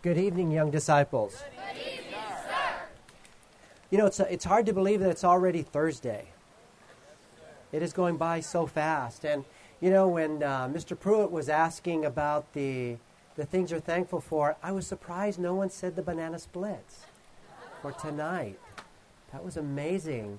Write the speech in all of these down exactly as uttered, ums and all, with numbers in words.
Good evening, young disciples. Good evening, sir. You know, it's, it's hard to believe that it's already Thursday. It is going by so fast. And, you know, when uh, Mister Pruitt was asking about the, the things you're thankful for, I was surprised no one said the banana splits for tonight. That was amazing.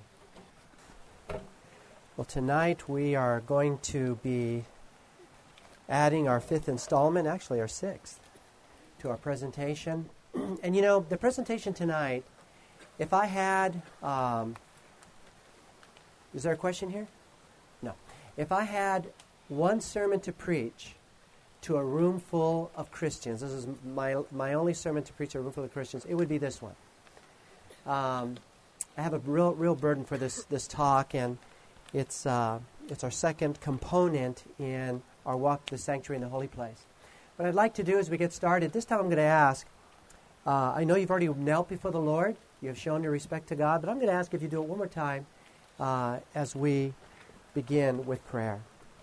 Well, tonight we are going to be adding our fifth installment, actually our sixth, to our presentation. And you know, the presentation tonight, if I had, um, is there a question here? No. If I had one sermon to preach to a room full of Christians, this is my my only sermon to preach to a room full of Christians, it would be this one. Um, I have a real real burden for this this talk, and it's uh, it's our second component in our walk to the sanctuary in the holy place. What I'd like to do as we get started, this time I'm going to ask, uh, I know you've already knelt before the Lord, you have shown your respect to God, but I'm going to ask if you do it one more time uh, as we begin with prayer.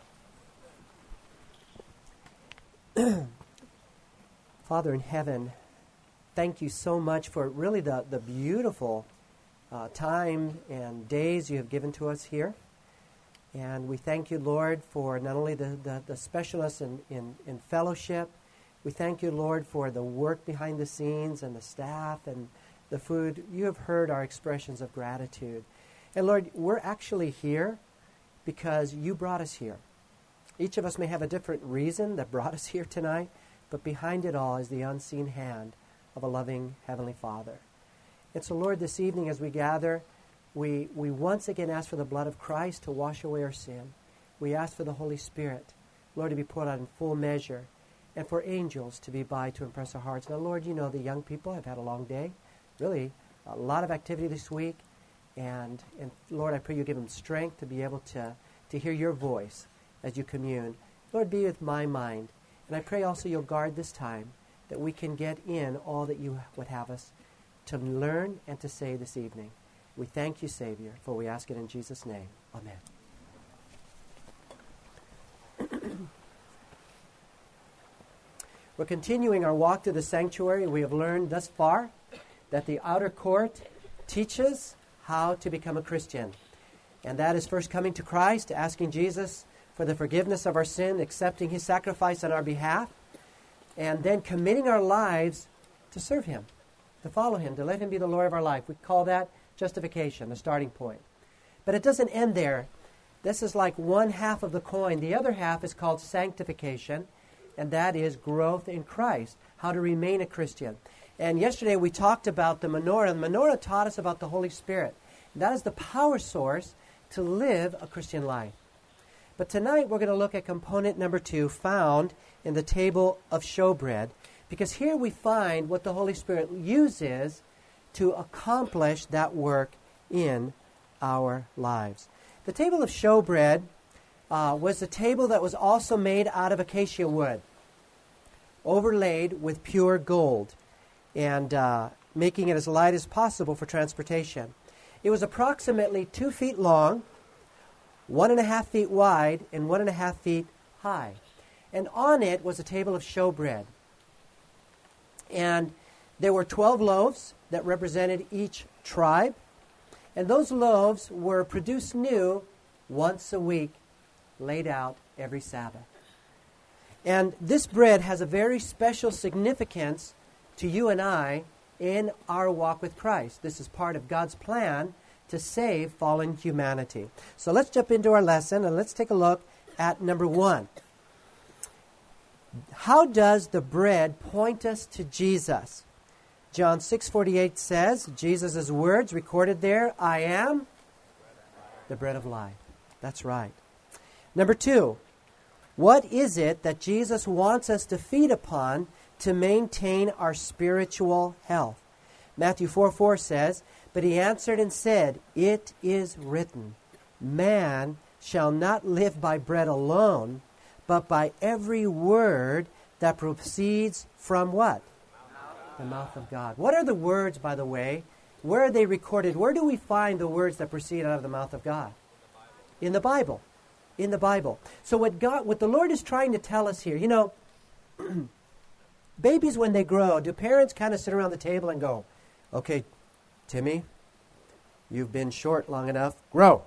Father in heaven, thank you so much for really the, the beautiful uh, time and days you have given to us here. And we thank you, Lord, for not only the, the, the specialness in, in, in fellowship, we thank you, Lord, for the work behind the scenes and the staff and the food. You have heard our expressions of gratitude. And Lord, we're actually here because you brought us here. Each of us may have a different reason that brought us here tonight, but behind it all is the unseen hand of a loving Heavenly Father. And so, Lord, this evening as we gather, We we once again ask for the blood of Christ to wash away our sin. We ask for the Holy Spirit, Lord, to be poured out in full measure, and for angels to be by to impress our hearts. Now, Lord, you know the young people have had a long day, really a lot of activity this week, and, and Lord, I pray you give them strength to be able to, to hear your voice as you commune. Lord, be with my mind, and I pray also you'll guard this time, that we can get in all that you would have us to learn and to say this evening. We thank you, Savior, for we ask it in Jesus' name. Amen. We're continuing our walk to the sanctuary. We have learned thus far that the outer court teaches how to become a Christian. And that is first coming to Christ, asking Jesus for the forgiveness of our sin, accepting his sacrifice on our behalf, and then committing our lives to serve him, to follow him, to let him be the Lord of our life. We call that justification, the starting point. But it doesn't end there. This is like one half of the coin. The other half is called sanctification, and that is growth in Christ, how to remain a Christian. And yesterday we talked about the menorah. The menorah taught us about the Holy Spirit. That is the power source to live a Christian life. But tonight we're going to look at component number two found in the table of showbread, because here we find what the Holy Spirit uses to accomplish that work in our lives. The table of showbread uh, was a table that was also made out of acacia wood, overlaid with pure gold, and uh, making it as light as possible for transportation. It was approximately two feet long, one and a half feet wide, and one and a half feet high. And on it was a table of showbread. And there were twelve loaves that represented each tribe, and those loaves were produced new once a week, laid out every Sabbath. And this bread has a very special significance to you and I in our walk with Christ. This is part of God's plan to save fallen humanity. So let's jump into our lesson, and let's take a look at number one. How does the bread point us to Jesus? John six forty-eight says, Jesus' words recorded there, I am the bread of life. That's right. Number two, what is it that Jesus wants us to feed upon to maintain our spiritual health? Matthew four four says, but he answered and said, it is written, man shall not live by bread alone, but by every word that proceeds from what? The mouth of God. What are the words, by the way? Where are they recorded? Where do we find the words that proceed out of the mouth of God? In the Bible. In the Bible. So what God, what the Lord is trying to tell us here, you know, babies, when they grow, do parents kind of sit around the table and go, okay, Timmy, you've been short long enough, grow.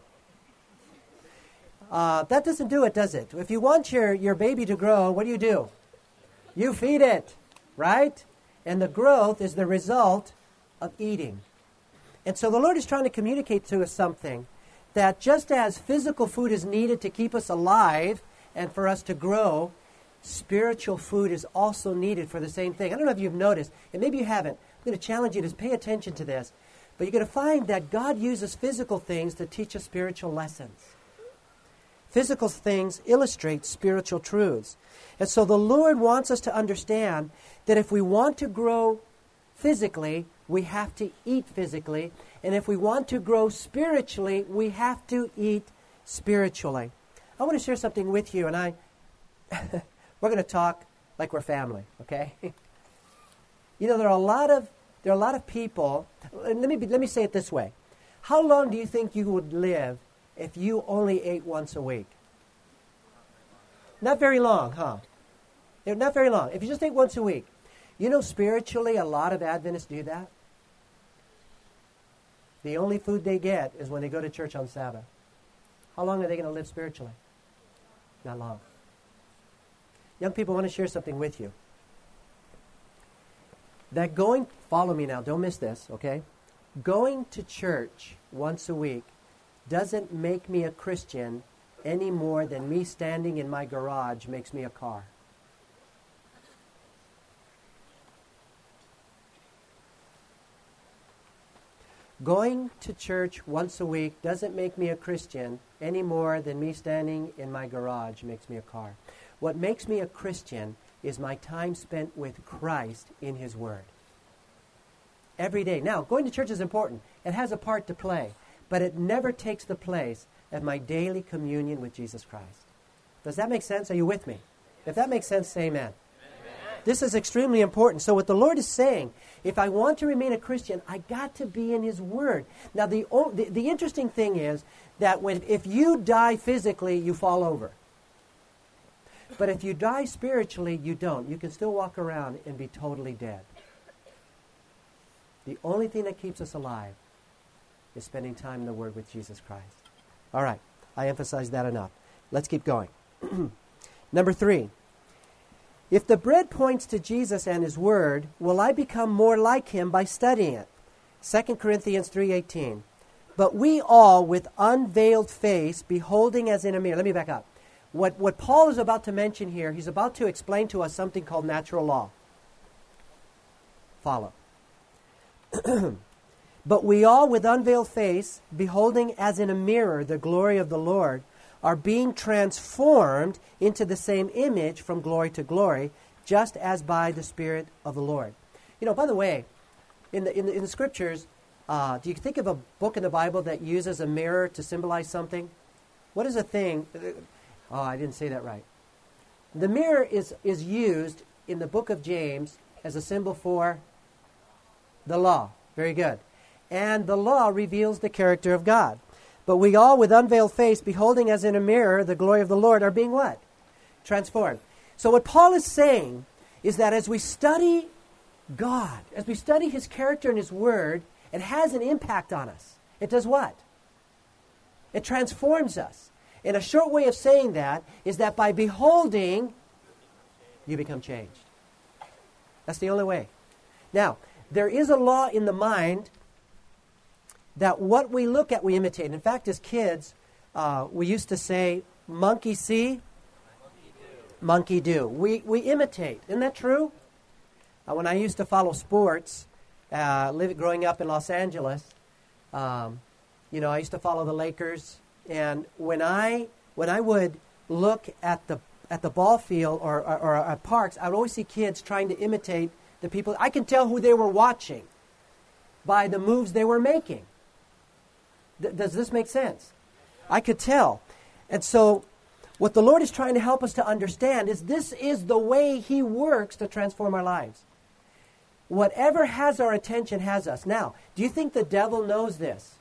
Uh, that doesn't do it, does it? If you want your, your baby to grow, what do you do? You feed it, right? And the growth is the result of eating. And so the Lord is trying to communicate to us something, that just as physical food is needed to keep us alive and for us to grow, spiritual food is also needed for the same thing. I don't know if you've noticed, and maybe you haven't. I'm going to challenge you to pay attention to this. But you're going to find that God uses physical things to teach us spiritual lessons. Physical things illustrate spiritual truths. And so the Lord wants us to understand that if we want to grow physically, we have to eat physically. And if we want to grow spiritually, we have to eat spiritually. I want to share something with you, and I we're going to talk like we're family, okay? You know, there are a lot of there are a lot of people. Let me let me say it this way: how long do you think you would live if you only ate once a week? Not very long, huh? Not very long. If you just ate once a week. You know, spiritually, a lot of Adventists do that. The only food they get is when they go to church on Sabbath. How long are they going to live spiritually? Not long. Young people, I want to share something with you. That going, follow me now, don't miss this, okay? Going to church once a week doesn't make me a Christian any more than me standing in my garage makes me a car. Going to church once a week doesn't make me a Christian any more than me standing in my garage makes me a car. What makes me a Christian is my time spent with Christ in His Word. Every day. Now, going to church is important. It has a part to play. But it never takes the place of my daily communion with Jesus Christ. Does that make sense? Are you with me? If that makes sense, say amen. Amen. This is extremely important. So what the Lord is saying, if I want to remain a Christian, I got to be in His Word. Now, the, the, the interesting thing is that when, if you die physically, you fall over. But if you die spiritually, you don't. You can still walk around and be totally dead. The only thing that keeps us alive is spending time in the Word with Jesus Christ. All right, I emphasized that enough. Let's keep going. Number three, if the bread points to Jesus and His Word, will I become more like Him by studying it? Second Corinthians three eighteen. But we all, with unveiled face, beholding as in a mirror. Let me back up. What, what Paul is about to mention here, he's about to explain to us something called natural law. Follow. But we all, with unveiled face, beholding as in a mirror the glory of the Lord, are being transformed into the same image from glory to glory, just as by the Spirit of the Lord. You know, by the way, in the in the, in the Scriptures, uh, do you think of a book in the Bible that uses a mirror to symbolize something? What is a thing? Oh, I didn't say that right. The mirror is is used in the book of James as a symbol for the law. Very good. And the law reveals the character of God. But we all, with unveiled face, beholding as in a mirror the glory of the Lord, are being what? Transformed. So what Paul is saying is that as we study God, as we study His character and His Word, it has an impact on us. It does what? It transforms us. And a short way of saying that is that by beholding, you become changed. That's the only way. Now, there is a law in the mind that what we look at, we imitate. In fact, as kids, uh, we used to say, monkey see, monkey do. Monkey do. We, we imitate. Isn't that true? Uh, when I used to follow sports, uh, live, growing up in Los Angeles, um, you know, I used to follow the Lakers. And when I when I would look at the at the ball field or, or, or at parks, I would always see kids trying to imitate the people. I can tell who they were watching by the moves they were making. Th- does this make sense? I could tell. And so what the Lord is trying to help us to understand is this is the way He works to transform our lives. Whatever has our attention has us. Now, do you think the devil knows this?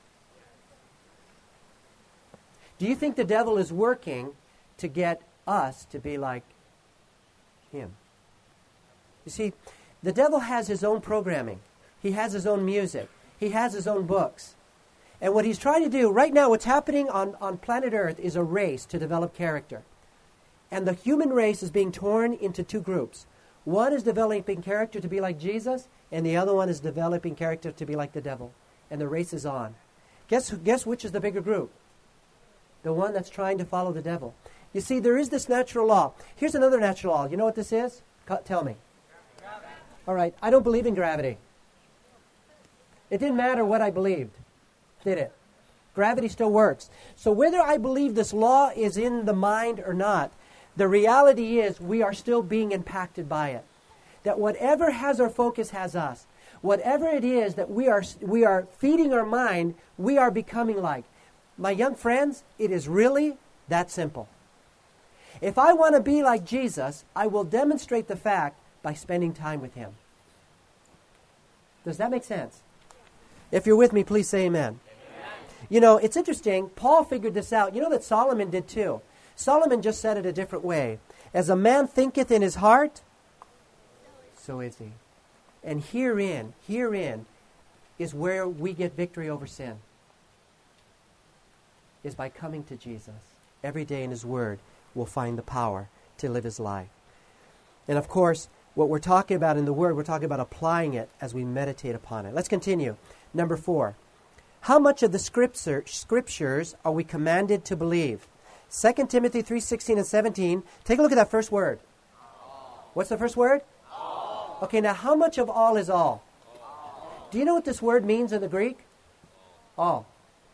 Do you think the devil is working to get us to be like him? You see, the devil has his own programming. He has his own music. He has his own books. And what he's trying to do, right now, what's happening on, on planet Earth is a race to develop character. And the human race is being torn into two groups. One is developing character to be like Jesus, and the other one is developing character to be like the devil. And the race is on. Guess, guess which is the bigger group? The one that's trying to follow the devil. You see, there is this natural law. Here's another natural law. You know what this is? Co- tell me. Gravity. All right, I don't believe in gravity. It didn't matter what I believed, did it? Gravity still works. So whether I believe this law is in the mind or not, the reality is we are still being impacted by it. That whatever has our focus has us. Whatever it is that we are we are feeding our mind, we are becoming like. My young friends, it is really that simple. If I want to be like Jesus, I will demonstrate the fact by spending time with Him. Does that make sense? If you're with me, please say amen. Amen. You know, it's interesting. Paul figured this out. You know that Solomon did too. Solomon just said it a different way. As a man thinketh in his heart, so is he. And herein, herein is where we get victory over sin. Is by coming to Jesus. Every day in His Word will find the power to live His life. And of course, what we're talking about in the Word, we're talking about applying it as we meditate upon it. Let's continue. Number four. How much of the scripture, scriptures are we commanded to believe? Second Timothy three sixteen and seventeen. Take a look at that first word. All. What's the first word? All. Okay, now how much of all is all? all? Do you know what this word means in the Greek? All.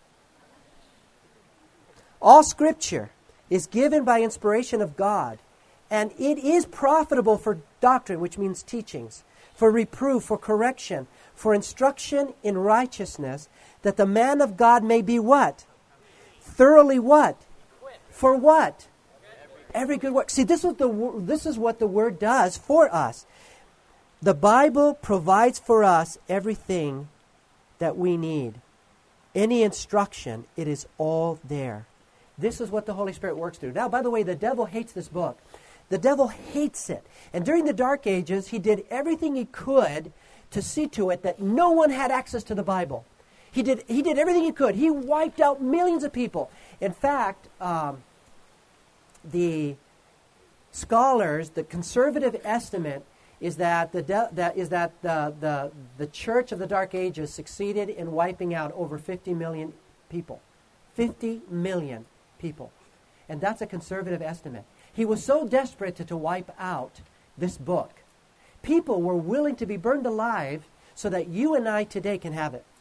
All Scripture is given by inspiration of God, and it is profitable for doctrine, which means teachings, for reproof, for correction, for instruction in righteousness, that the man of God may be what? Thoroughly what? For what? Every good work. See, this is, the, this is what the Word does for us. The Bible provides for us everything that we need. Any instruction, it is all there. This is what the Holy Spirit works through. Now, by the way, the devil hates this book. The devil hates it. And during the Dark Ages, he did everything he could to see to it that no one had access to the Bible. He did, he did everything he could. He wiped out millions of people. In fact, um, the scholars, the conservative estimate is that the de- that is that the, the the Church of the Dark Ages succeeded in wiping out over fifty million people. fifty million people. And that's a conservative estimate. He was so desperate to, to wipe out this book. People were willing to be burned alive so that you and I today can have it.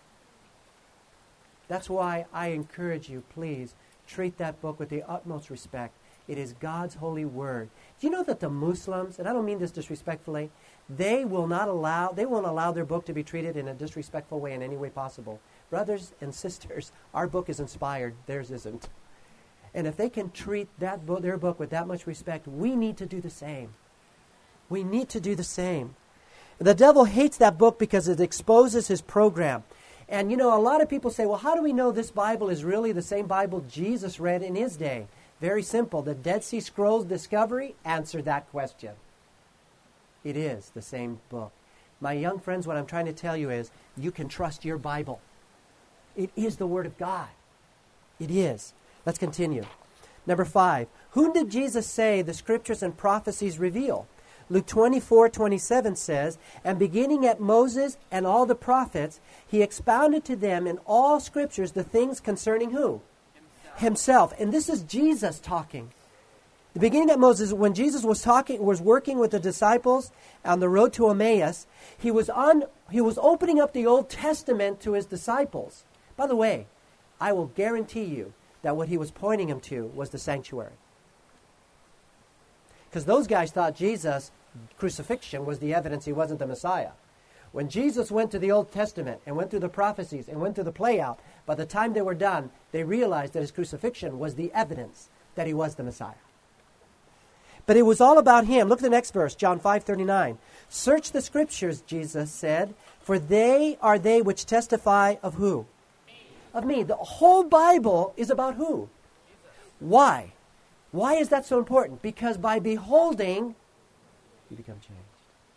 That's why I encourage you, please, treat that book with the utmost respect. It is God's holy word. Do you know that the Muslims, and I don't mean this disrespectfully, they will not allow, they won't allow their book to be treated in a disrespectful way in any way possible. Brothers and sisters, our book is inspired, theirs isn't. And if they can treat that book, their book with that much respect, we need to do the same. We need to do the same. The devil hates that book because it exposes his program. And you know, a lot of people say, well, how do we know this Bible is really the same Bible Jesus read in his day? Very simple. The Dead Sea Scrolls discovery answered that question. It is the same book. My young friends, what I'm trying to tell you is you can trust your Bible. It is the Word of God. It is. Let's continue. Number five. Whom did Jesus say the Scriptures and prophecies reveal? Luke twenty-four twenty-seven says, and beginning at Moses and all the prophets, he expounded to them in all Scriptures the things concerning who? Himself. Himself. And this is Jesus talking. The beginning at Moses, when Jesus was talking, was working with the disciples on the road to Emmaus, he was on, he was opening up the Old Testament to his disciples. By the way, I will guarantee you that what he was pointing them to was the sanctuary. Because those guys thought Jesus' crucifixion was the evidence he wasn't the Messiah. When Jesus went to the Old Testament and went through the prophecies and went through the play-out, by the time they were done, they realized that his crucifixion was the evidence that he was the Messiah. But it was all about him. Look at the next verse, John five thirty-nine. Search the Scriptures, Jesus said, for they are they which testify of who? Of me. The whole Bible is about who? Why? Why is that so important? Because by beholding, you become changed.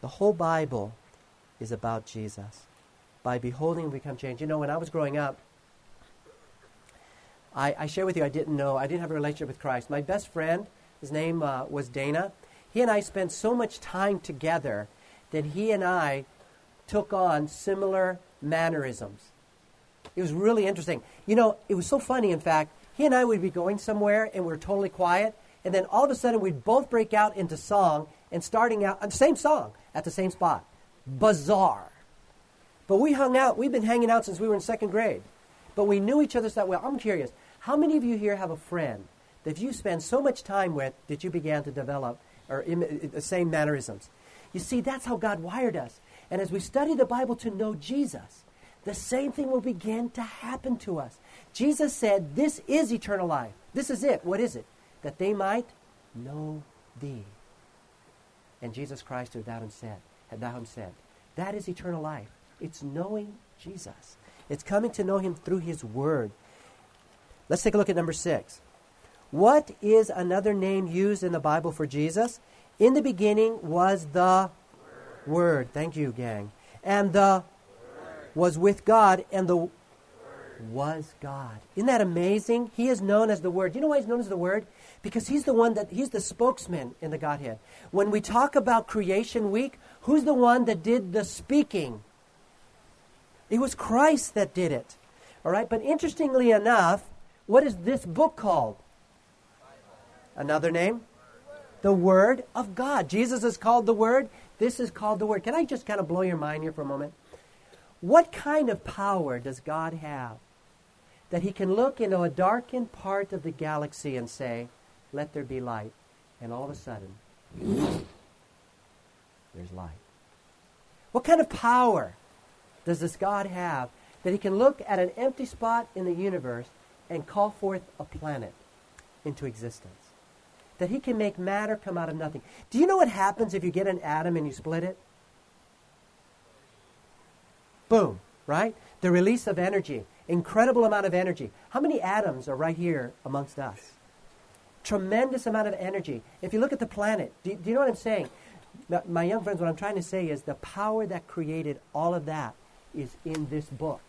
The whole Bible is about Jesus. By beholding, we become changed. You know, when I was growing up, I, I share with you, I didn't know, I didn't have a relationship with Christ. My best friend, his name uh, was Dana. He and I spent so much time together that he and I took on similar mannerisms. It was really interesting. You know, it was so funny, in fact. He and I would be going somewhere, and we were totally quiet, and then all of a sudden we'd both break out into song, and starting out, the same song, at the same spot. Bizarre. But we hung out, we've been hanging out since we were in second grade. But we knew each other that well. I'm curious, how many of you here have a friend that you spend so much time with that you began to develop or Im- the same mannerisms? You see, that's how God wired us. And as we study the Bible to know Jesus, the same thing will begin to happen to us. Jesus said, this is eternal life. This is it. What is it? That they might know thee. And Jesus Christ had thou said, had thou said, that is eternal life. It's knowing Jesus. It's coming to know him through his word. Let's take a look at number six. What is another name used in the Bible for Jesus? In the beginning was the Word. Word. Thank you, gang. And the Word was with God, and the Word was God. Isn't that amazing? He is known as the Word. Do you know why he's known as the Word? Because he's the one that, he's the spokesman in the Godhead. When we talk about creation week, who's the one that did the speaking? It was Christ that did it. All right, but interestingly enough, what is this book called? Another name? The Word of God. Jesus is called the Word. This is called the Word. Can I just kind of blow your mind here for a moment? What kind of power does God have that he can look into a darkened part of the galaxy and say, let there be light, and all of a sudden, there's light? What kind of power does this God have that he can look at an empty spot in the universe and call forth a planet into existence? That he can make matter come out of nothing. Do you know what happens if you get an atom and you split it? Boom, right? The release of energy. Incredible amount of energy. How many atoms are right here amongst us? Tremendous amount of energy. If you look at the planet, do, do you know what I'm saying? My young friends, what I'm trying to say is the power that created all of that is in this book.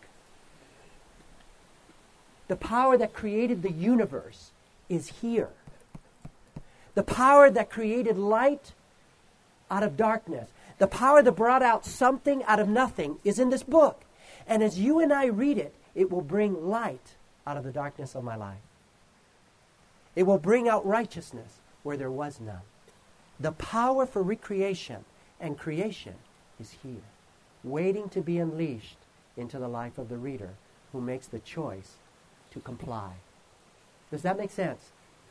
The power that created the universe is here. The power that created light out of darkness, the power that brought out something out of nothing is in this book. And as you and I read it, it will bring light out of the darkness of my life. It will bring out righteousness where there was none. The power for recreation and creation is here, waiting to be unleashed into the life of the reader who makes the choice to comply. Does that make sense?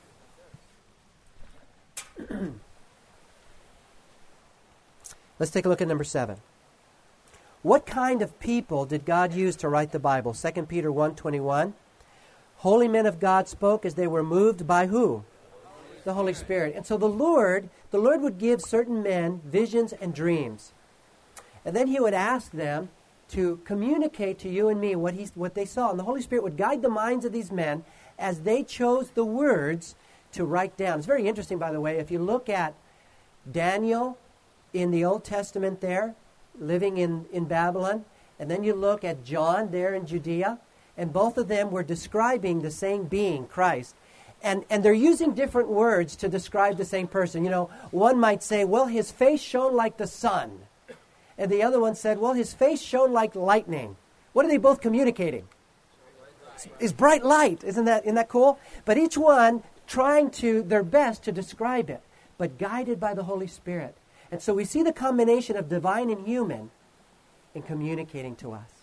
Let's take a look at number seven. What kind of people did God use to write the Bible? Second Peter one twenty-one. Holy men of God spoke as they were moved by who? The Holy Spirit. And so the Lord, the Lord would give certain men visions and dreams. And then he would ask them to communicate to you and me what, he, what they saw. And the Holy Spirit would guide the minds of these men as they chose the words to write down. It's very interesting, by the way, if you look at Daniel in the Old Testament there, living in, in Babylon, and then you look at John there in Judea, and both of them were describing the same being, Christ. And, and they're using different words to describe the same person. You know, one might say, well, his face shone like the sun. And the other one said, well, his face shone like lightning. What are they both communicating? Is bright light. Isn't that, isn't that cool? But each one trying to their best to describe it, but guided by the Holy Spirit. And so we see the combination of divine and human in communicating to us.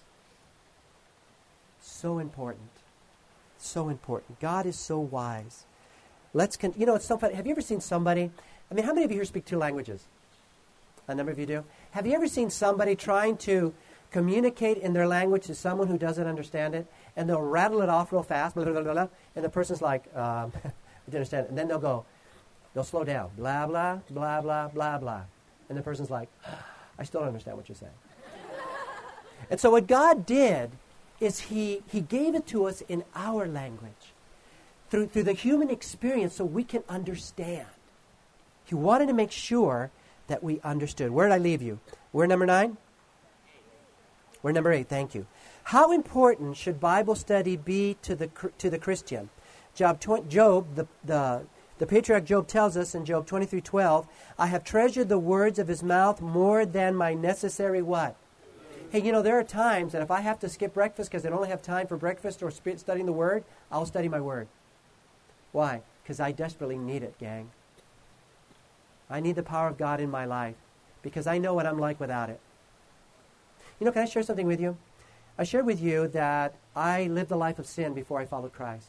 So important. So important. God is so wise. Let's, con- you know, it's so funny. Have you ever seen somebody, I mean, how many of you here speak two languages? A number of you do. Have you ever seen somebody trying to communicate in their language to someone who doesn't understand it, and they'll rattle it off real fast, blah, blah, blah, blah, and the person's like, um, I didn't understand it. And then they'll go, they'll slow down, blah, blah, blah, blah, blah, blah. And the person's like, I still don't understand what you're saying. And so what God did is he, he gave it to us in our language, through, through the human experience so we can understand. He wanted to make sure that we understood. Where did I leave you? We're number nine? We're number eight. Thank you. How important should Bible study be to the to the Christian? Job, Job the, the, the patriarch Job tells us in Job twenty-three twelve, I have treasured the words of his mouth more than my necessary what? Hey, you know, there are times that if I have to skip breakfast because I don't have time for breakfast or sp- studying the Word, I'll study my Word. Why? Because I desperately need it, gang. I need the power of God in my life because I know what I'm like without it. You know, can I share something with you? I shared with you that I lived a life of sin before I followed Christ.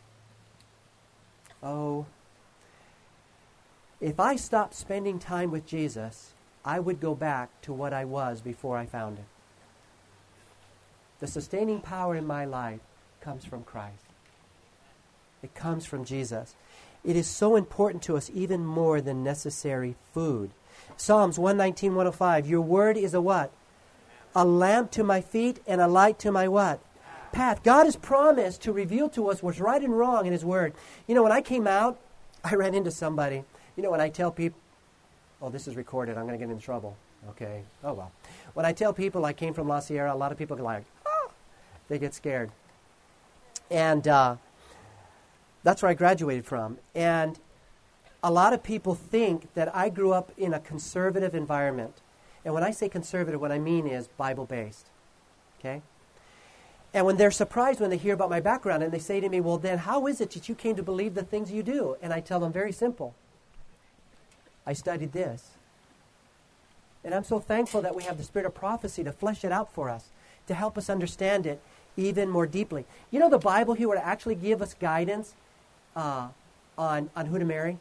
Oh, if I stopped spending time with Jesus, I would go back to what I was before I found Him. The sustaining power in my life comes from Christ. It comes from Jesus. It is so important to us even more than necessary food. Psalms one nineteen, one oh five, your word is a what? A lamp to my feet and a light to my what? Path. God has promised to reveal to us what's right and wrong in His Word. You know, when I came out, I ran into somebody. You know, when I tell people, oh, this is recorded, I'm going to get in trouble. Okay. Oh, well. When I tell people I came from La Sierra, a lot of people are like, oh, they get scared. And uh, that's where I graduated from. And a lot of people think that I grew up in a conservative environment. And when I say conservative, what I mean is Bible-based. Okay? And when they're surprised when they hear about my background and they say to me, well, then how is it that you came to believe the things you do? And I tell them, very simple. I studied this. And I'm so thankful that we have the spirit of prophecy to flesh it out for us, to help us understand it even more deeply. You know, the Bible here would actually give us guidance uh, on, on who to marry.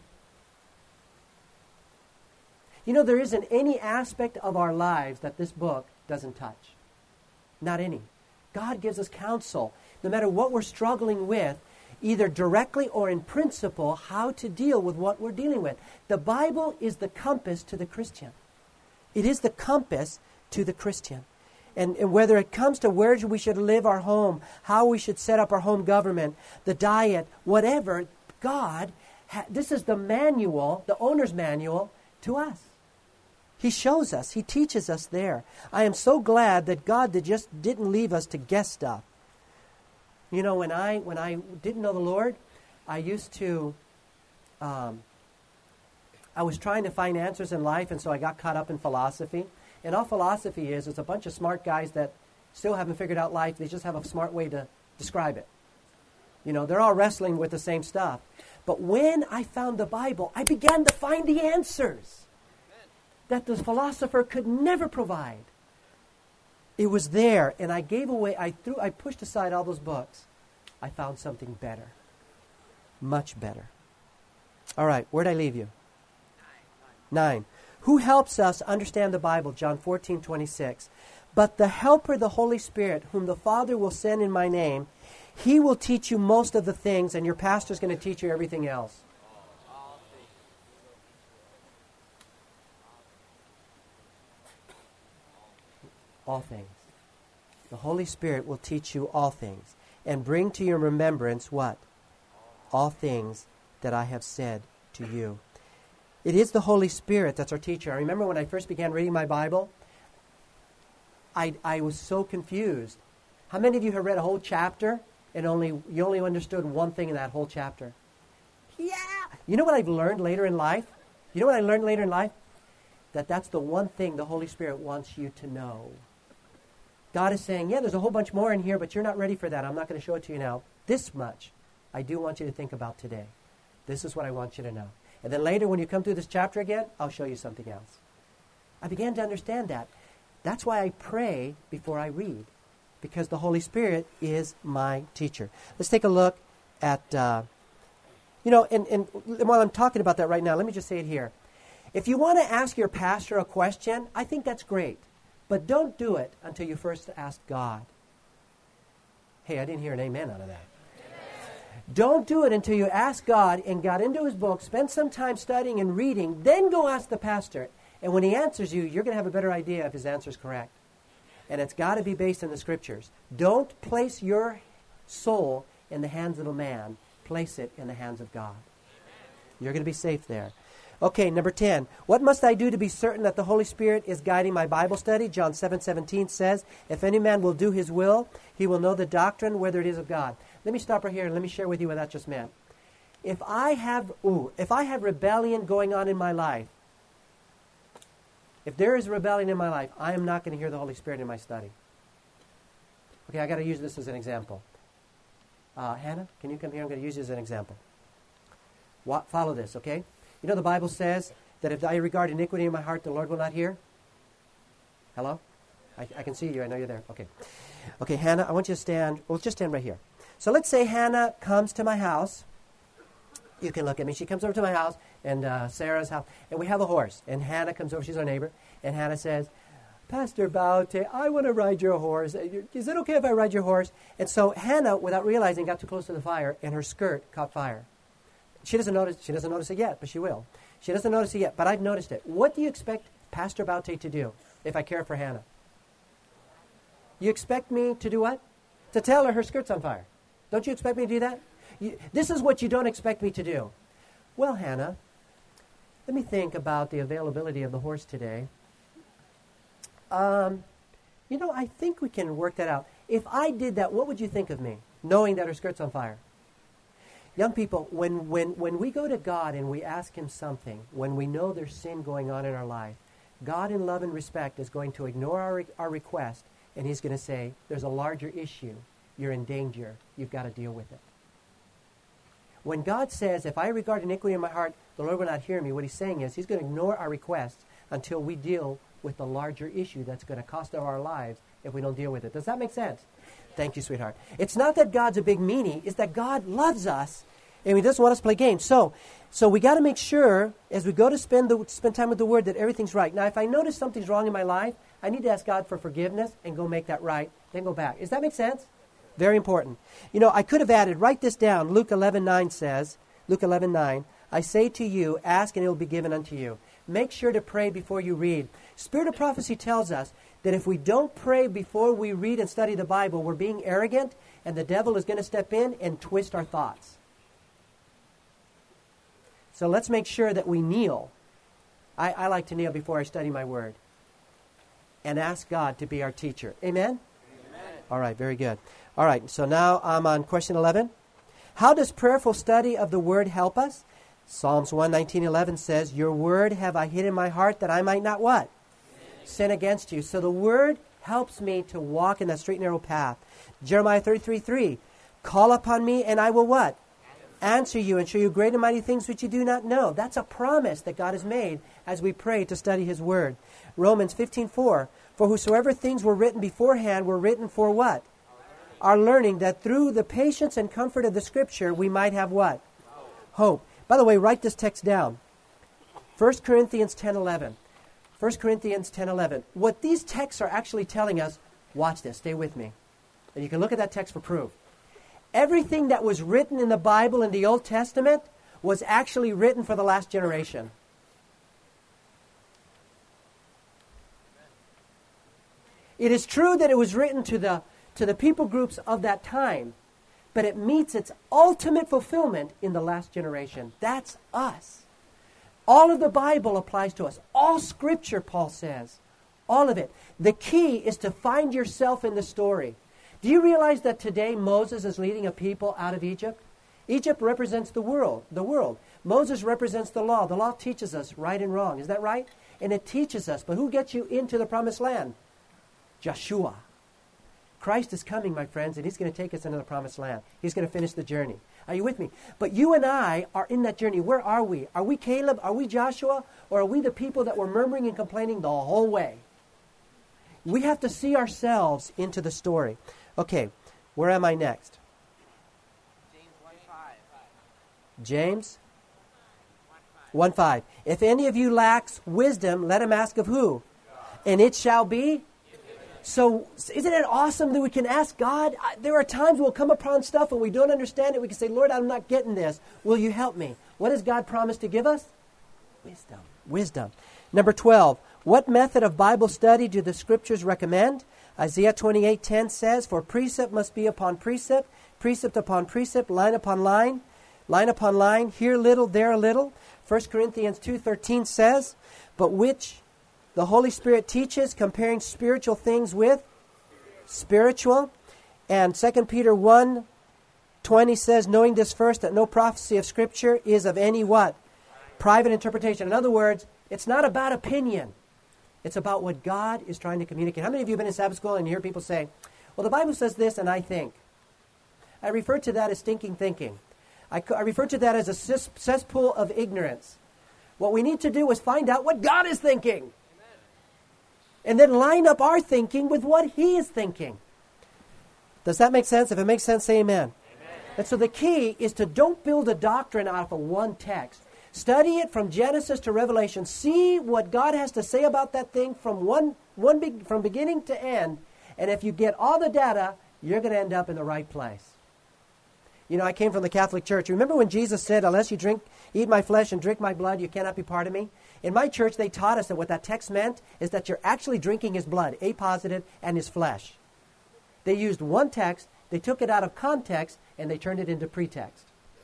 You know, there isn't any aspect of our lives that this book doesn't touch. Not any. God gives us counsel, no matter what we're struggling with, either directly or in principle, how to deal with what we're dealing with. The Bible is the compass to the Christian. It is the compass to the Christian. And, and whether it comes to where we should live our home, how we should set up our home government, the diet, whatever, God, ha- this is the manual, the owner's manual to us. He shows us. He teaches us there. I am so glad that God did just didn't leave us to guess stuff. You know, when I when I didn't know the Lord, I used to, um, I was trying to find answers in life, and so I got caught up in philosophy. And all philosophy is, is a bunch of smart guys that still haven't figured out life. They just have a smart way to describe it. You know, they're all wrestling with the same stuff. But when I found the Bible, I began to find the answers that the philosopher could never provide. It was there, and I gave away, I threw, I pushed aside all those books. I found something better. Much better. All right, where'd I leave you? Nine. Nine. Who helps us understand the Bible? John fourteen twenty-six. But the Helper, the Holy Spirit, whom the Father will send in my name, He will teach you most of the things, and your pastor's going to teach you everything else. All things. The Holy Spirit will teach you all things and bring to your remembrance what? All things that I have said to you. It is the Holy Spirit that's our teacher. I remember when I first began reading my Bible, I, I was so confused. How many of you have read a whole chapter and only you only understood one thing in that whole chapter? Yeah! You know what I've learned later in life? You know what I learned later in life? That that's the one thing the Holy Spirit wants you to know. God is saying, yeah, there's a whole bunch more in here, but you're not ready for that. I'm not going to show it to you now. This much I do want you to think about today. This is what I want you to know. And then later, when you come through this chapter again, I'll show you something else. I began to understand that. That's why I pray before I read, because the Holy Spirit is my teacher. Let's take a look at, uh, you know, and, and while I'm talking about that right now, let me just say it here. If you want to ask your pastor a question, I think that's great. But don't do it until you first ask God. Hey, I didn't hear an amen out of that. Don't do it until you ask God and got into His book, spend some time studying and reading, then go ask the pastor. And when he answers you, you're going to have a better idea if his answer is correct. And it's got to be based in the Scriptures. Don't place your soul in the hands of a man. Place it in the hands of God. You're going to be safe there. Okay, number ten. What must I do to be certain that the Holy Spirit is guiding my Bible study? John seven seventeen says, if any man will do his will, he will know the doctrine, whether it is of God. Let me stop right here and let me share with you what that just meant. If I have, ooh, if I have rebellion going on in my life, if there is rebellion in my life, I am not going to hear the Holy Spirit in my study. Okay, I got to use this as an example. Uh, Hannah, can you come here? I'm going to use you as an example. What, follow this, okay? You know the Bible says that if I regard iniquity in my heart, the Lord will not hear? Hello? I, I can see you. I know you're there. Okay. Okay, Hannah, I want you to stand. Well, just stand right here. So let's say Hannah comes to my house. You can look at me. She comes over to my house, and uh, Sarah's house, and we have a horse. And Hannah comes over. She's our neighbor. And Hannah says, Pastor Baute, I want to ride your horse. Is it okay if I ride your horse? And so Hannah, without realizing, got too close to the fire, and her skirt caught fire. She doesn't notice. She doesn't notice it yet, but she will. She doesn't notice it yet, but I've noticed it. What do you expect Pastor Baute to do if I care for Hannah? You expect me to do what? To tell her her skirt's on fire. Don't you expect me to do that? You, this is what you don't expect me to do. Well, Hannah, let me think about the availability of the horse today. Um, you know, I think we can work that out. If I did that, what would you think of me, knowing that her skirt's on fire? Young people, when, when, when we go to God and we ask Him something, when we know there's sin going on in our life, God in love and respect is going to ignore our, our request, and He's going to say, there's a larger issue. You're in danger. You've got to deal with it. When God says, if I regard iniquity in my heart, the Lord will not hear me, what He's saying is He's going to ignore our requests until we deal with the larger issue that's going to cost us our lives if we don't deal with it. Does that make sense? Thank you, sweetheart. It's not that God's a big meanie. It's that God loves us, and He doesn't want us to play games. So, so we got to make sure, as we go to spend, the, spend time with the Word, that everything's right. Now, if I notice something's wrong in my life, I need to ask God for forgiveness and go make that right, then go back. Does that make sense? Very important. You know, I could have added, write this down. Luke eleven nine says, Luke eleven nine, I say to you, ask and it will be given unto you. Make sure to pray before you read. Spirit of prophecy tells us that if we don't pray before we read and study the Bible, we're being arrogant, and the devil is going to step in and twist our thoughts. So let's make sure that we kneel. I, I like to kneel before I study my Word and ask God to be our teacher. Amen? Amen. All right, very good. All right, so now I'm on question eleven. How does prayerful study of the Word help us? Psalms one nineteen eleven says, your Word have I hid in my heart that I might not what? Sin against you. So the Word helps me to walk in that straight and narrow path. Jeremiah thirty-three three, call upon me and I will what? Answer you and show you great and mighty things which you do not know. That's a promise that God has made as we pray to study His Word. Romans fifteen four, for whosoever things were written beforehand were written for what? Our learning, that through the patience and comfort of the Scripture we might have what? Hope. By the way, write this text down. First Corinthians ten eleven. First Corinthians ten eleven. What these texts are actually telling us, watch this, stay with me. And you can look at that text for proof. Everything that was written in the Bible in the Old Testament was actually written for the last generation. It is true that it was written to the, to the people groups of that time, but it meets its ultimate fulfillment in the last generation. That's us. All of the Bible applies to us. All Scripture, Paul says. All of it. The key is to find yourself in the story. Do you realize that today Moses is leading a people out of Egypt? Egypt represents the world. The world. Moses represents the law. The law teaches us right and wrong. Is that right? And it teaches us. But who gets you into the promised land? Joshua. Christ is coming, my friends, and He's going to take us into the promised land. He's going to finish the journey. Are you with me? But you and I are in that journey. Where are we? Are we Caleb? Are we Joshua? Or are we the people that were murmuring and complaining the whole way? We have to see ourselves into the story. Okay, where am I next? James one five. James one five. If any of you lacks wisdom, let him ask of who? And it shall be. So isn't it awesome that we can ask God? I, there are times we'll come upon stuff and we don't understand it. We can say, Lord, I'm not getting this. Will you help me? What does God promise to give us? Wisdom. Wisdom. Number twelve. What method of Bible study do the Scriptures recommend? Isaiah twenty-eight ten says, for precept must be upon precept, precept upon precept, line upon line, line upon line, here little, there a little. First Corinthians two thirteen says, but which the Holy Spirit teaches, comparing spiritual things with spiritual. And Second Peter one twenty says, knowing this first, that no prophecy of Scripture is of any what? Private interpretation. In other words, it's not about opinion. It's about what God is trying to communicate. How many of you have been in Sabbath school and you hear people say, well, the Bible says this and I think. I refer to that as stinking thinking. I, I refer to that as a cess- cesspool of ignorance. What we need to do is find out what God is thinking. Amen. And then line up our thinking with what He is thinking. Does that make sense? If it makes sense, say amen. Amen. And so the key is to don't build a doctrine out of one text. Study it from Genesis to Revelation. See what God has to say about that thing from one, one be- from beginning to end. And if you get all the data, you're going to end up in the right place. You know, I came from the Catholic Church. Remember when Jesus said, unless you drink, eat my flesh and drink my blood, you cannot be part of me? In my church, they taught us that what that text meant is that you're actually drinking His blood, A positive, and His flesh. They used one text, they took it out of context, and they turned it into pretext.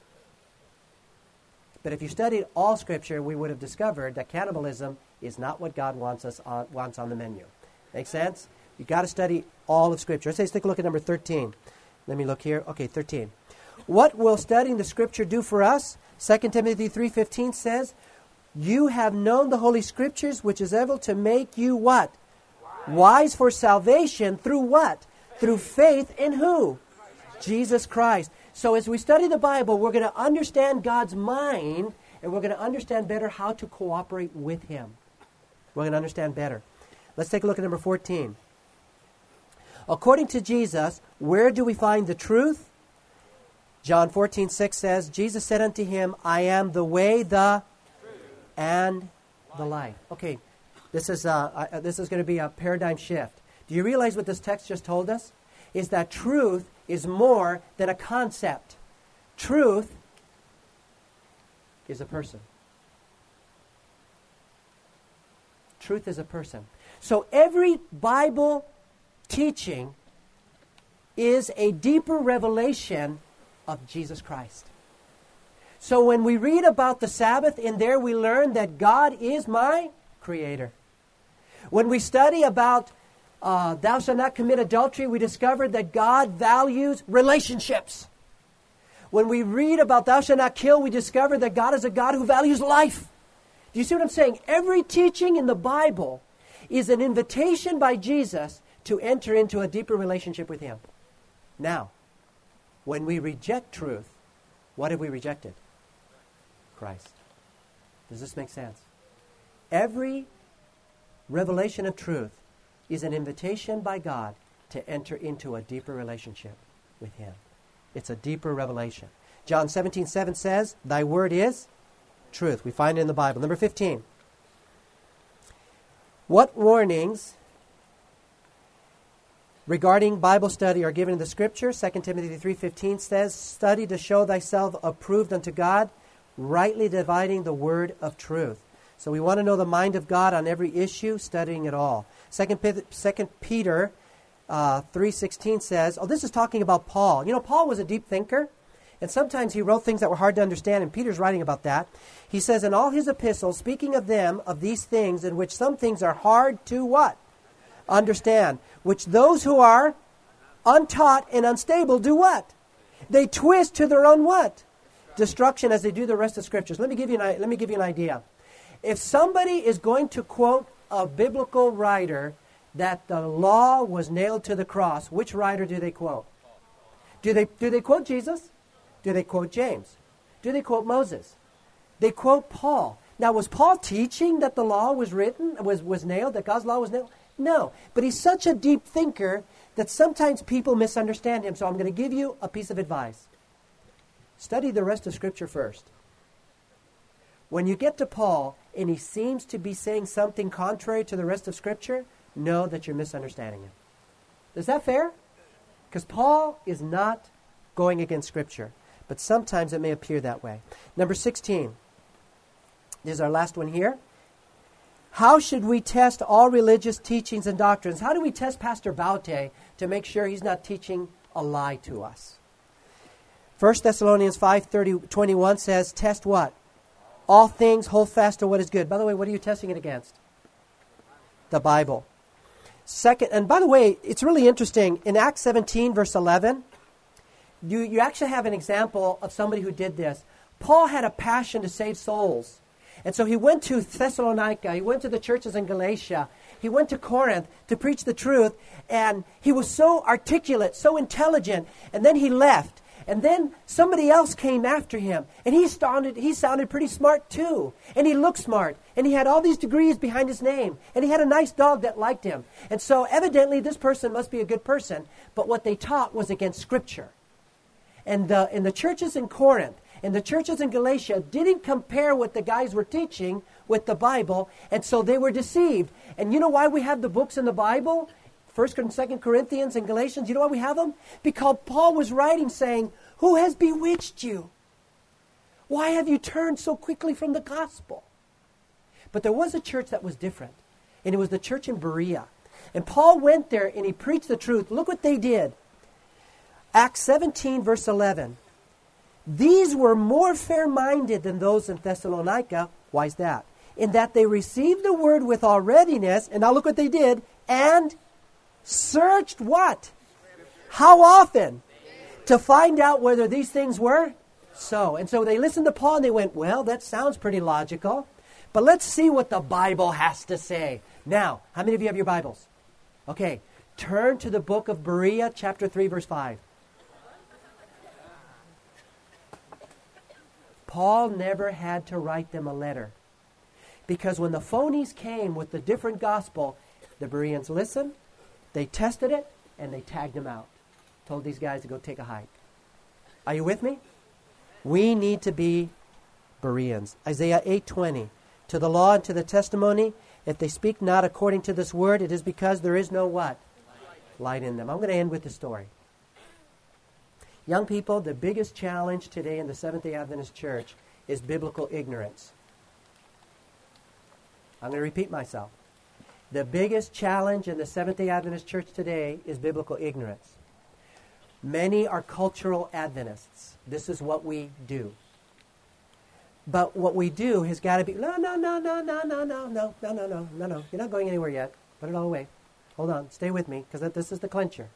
But if you studied all Scripture, we would have discovered that cannibalism is not what God wants us on, wants on the menu. Make sense? You've got to study all of Scripture. Let's take a look at number thirteen. Let me look here. Okay, thirteen. What will studying the Scripture do for us? Second Timothy three fifteen says, you have known the Holy Scriptures, which is able to make you what? Wise, Wise for salvation through what? Through faith in who? Jesus Christ. So as we study the Bible, we're going to understand God's mind, and we're going to understand better how to cooperate with Him. We're going to understand better. Let's take a look at number fourteen. According to Jesus, where do we find the truth? John fourteen six says, Jesus said unto him, I am the way, the truth, and the life. Okay, this is, uh, uh, this is going to be a paradigm shift. Do you realize what this text just told us? Is that truth is more than a concept. Truth is a person. Truth is a person. So every Bible teaching is a deeper revelation of Jesus Christ. So when we read about the Sabbath, in there we learn that God is my Creator. When we study about uh, thou shalt not commit adultery, we discovered that God values relationships. When we read about thou shalt not kill, we discover that God is a God who values life. Do you see what I'm saying? Every teaching in the Bible is an invitation by Jesus to enter into a deeper relationship with Him. Now, when we reject truth, what have we rejected? Christ. Does this make sense? Every revelation of truth is an invitation by God to enter into a deeper relationship with Him. It's a deeper revelation. John seventeen seven says, thy word is truth. We find it in the Bible. Number fifteen. What warnings regarding Bible study are given in the Scripture? Second Timothy three fifteen says, study to show thyself approved unto God, rightly dividing the word of truth. So we want to know the mind of God on every issue, studying it all. Second Peter uh, three sixteen says, oh, this is talking about Paul. You know, Paul was a deep thinker, and sometimes he wrote things that were hard to understand, and Peter's writing about that. He says, in all his epistles, speaking of them, of these things, in which some things are hard to what? Understand. Which those who are untaught and unstable do what? They twist to their own what? Destruction, as they do the rest of Scriptures. Let me give you an, let me give you an idea. If somebody is going to quote a biblical writer that the law was nailed to the cross, which writer do they quote? Do they, do they quote Jesus? Do they quote James? Do they quote Moses? They quote Paul. Now, was Paul teaching that the law was written, was, was nailed, that God's law was nailed? No. But he's such a deep thinker that sometimes people misunderstand him. So I'm going to give you a piece of advice. Study the rest of Scripture first. When you get to Paul and he seems to be saying something contrary to the rest of Scripture, know that you're misunderstanding him. Is that fair? Because Paul is not going against Scripture. But sometimes it may appear that way. Number sixteen. This is our last one here. How should we test all religious teachings and doctrines? How do we test Pastor Baute to make sure he's not teaching a lie to us? First Thessalonians five thirty, twenty-one says, test what? all things, hold fast to what is good. By the way, what are you testing it against? The Bible. Second, and by the way, it's really interesting. In Acts seventeen, verse eleven, you, you actually have an example of somebody who did this. Paul had a passion to save souls. And so he went to Thessalonica, he went to the churches in Galatia, he went to Corinth to preach the truth, and he was so articulate, so intelligent, and then he left. And then somebody else came after him, and he sounded, he sounded pretty smart too. And he looked smart, and he had all these degrees behind his name, and he had a nice dog that liked him. And so evidently this person must be a good person, but what they taught was against Scripture. And the, in the churches in Corinth, and the churches in Galatia didn't compare what the guys were teaching with the Bible, and so they were deceived. And you know why we have the books in the Bible? First and Second Corinthians and Galatians, you know why we have them? Because Paul was writing saying, who has bewitched you? Why have you turned so quickly from the gospel? But there was a church that was different, and it was the church in Berea. And Paul went there and he preached the truth. Look what they did. Acts seventeen, verse eleven. These were more fair-minded than those in Thessalonica. Why is that? In that they received the word with all readiness, and now look what they did, and searched what? How often? To find out whether these things were so. And so they listened to Paul and they went, well, that sounds pretty logical, but let's see what the Bible has to say. Now, how many of you have your Bibles? Okay, turn to the book of Berea, chapter three, verse five. Paul never had to write them a letter. Because when the phonies came with the different gospel, the Bereans listened, they tested it, and they tagged them out. Told these guys to go take a hike. Are you with me? We need to be Bereans. Isaiah eight twenty. To the law and to the testimony, if they speak not according to this word, it is because there is no what? Light in them. I'm going to end with the story. Young people, the biggest challenge today in the Seventh-day Adventist Church is biblical ignorance. I'm going to repeat myself. The biggest challenge in the Seventh-day Adventist Church today is biblical ignorance. Many are cultural Adventists. This is what we do. But what we do has got to be, no, no, no, no, no, no, no, no, no, no, no, no, no. You're not going anywhere yet. Put it all away. Hold on. Stay with me, because this is the clincher.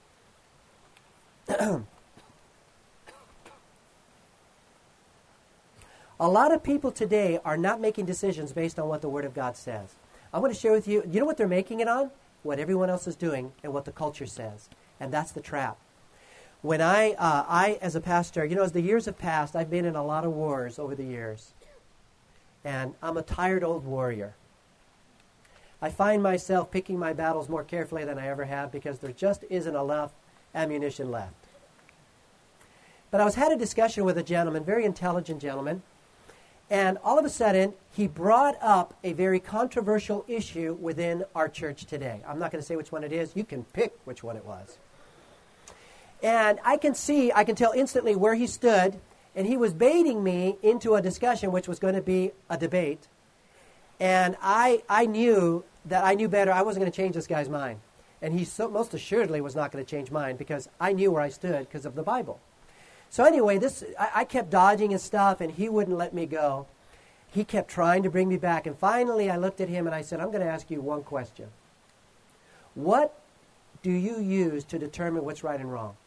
A lot of people today are not making decisions based on what the Word of God says. I'm going to share with you, you know what they're making it on? What everyone else is doing and what the culture says. And that's the trap. When I, uh, I as a pastor, you know, as the years have passed, I've been in a lot of wars over the years. And I'm a tired old warrior. I find myself picking my battles more carefully than I ever have because there just isn't enough ammunition left. But I was had a discussion with a gentleman, very intelligent gentleman, and all of a sudden, he brought up a very controversial issue within our church today. I'm not going to say which one it is. You can pick which one it was. And I can see, I can tell instantly where he stood, and he was baiting me into a discussion which was going to be a debate. And I, I knew that I knew better. I wasn't going to change this guy's mind. And he so, most assuredly was not going to change mine because I knew where I stood because of the Bible. So anyway, this I, I kept dodging his stuff, and he wouldn't let me go. He kept trying to bring me back. And finally, I looked at him, and I said, I'm going to ask you one question. What do you use to determine what's right and wrong?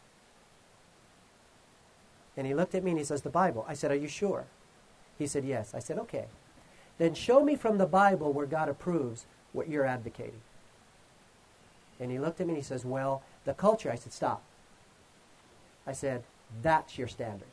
And he looked at me, and he says, the Bible. I said, are you sure? He said, yes. I said, okay. Then show me from the Bible where God approves what you're advocating. And he looked at me, and he says, well, the culture. I said, stop. I said, that's your standard.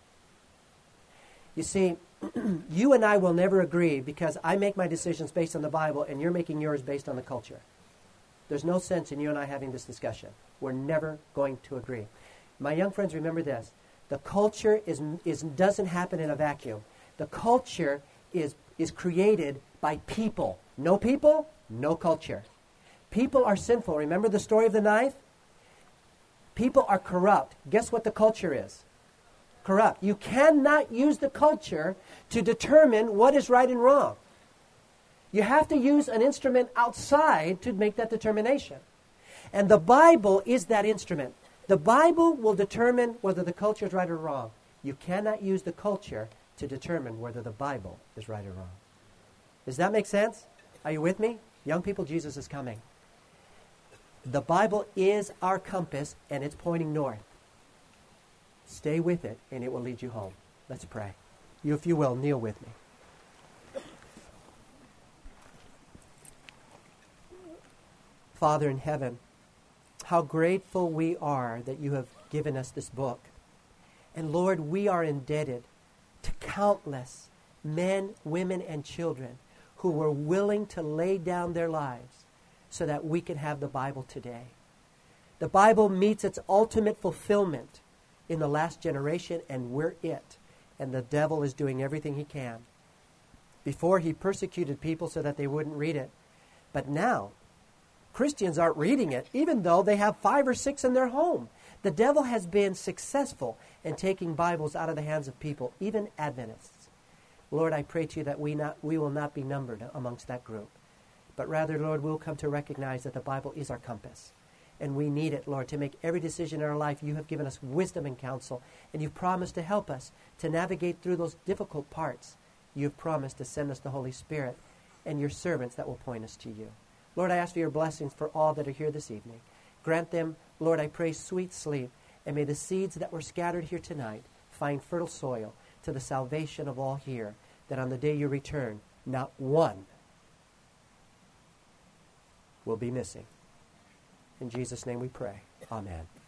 You see, you and I will never agree because I make my decisions based on the Bible and you're making yours based on the culture. There's no sense in you and I having this discussion. We're never going to agree. My young friends, remember this. The culture is, is, doesn't happen in a vacuum. The culture is, is created by people. No people, no culture. People are sinful. Remember the story of the knife? People are corrupt. Guess what the culture is? Corrupt. You cannot use the culture to determine what is right and wrong. You have to use an instrument outside to make that determination. And the Bible is that instrument. The Bible will determine whether the culture is right or wrong. You cannot use the culture to determine whether the Bible is right or wrong. Does that make sense? Are you with me? Young people, Jesus is coming. The Bible is our compass, and it's pointing north. Stay with it, and it will lead you home. Let's pray. You, if you will, kneel with me. Father in heaven, how grateful we are that you have given us this book. And Lord, we are indebted to countless men, women, and children who were willing to lay down their lives so that we can have the Bible today. The Bible meets its ultimate fulfillment in the last generation, and we're it. And the devil is doing everything he can. Before, he persecuted people so that they wouldn't read it. But now, Christians aren't reading it, even though they have five or six in their home. The devil has been successful in taking Bibles out of the hands of people, even Adventists. Lord, I pray to you that we not we will not be numbered amongst that group. But rather, Lord, we'll come to recognize that the Bible is our compass. And we need it, Lord, to make every decision in our life. You have given us wisdom and counsel, and you've promised to help us to navigate through those difficult parts. You've promised to send us the Holy Spirit and your servants that will point us to you. Lord, I ask for your blessings for all that are here this evening. Grant them, Lord, I pray, sweet sleep, and may the seeds that were scattered here tonight find fertile soil to the salvation of all here, that on the day you return, not one will be missing. In Jesus' name we pray. Amen.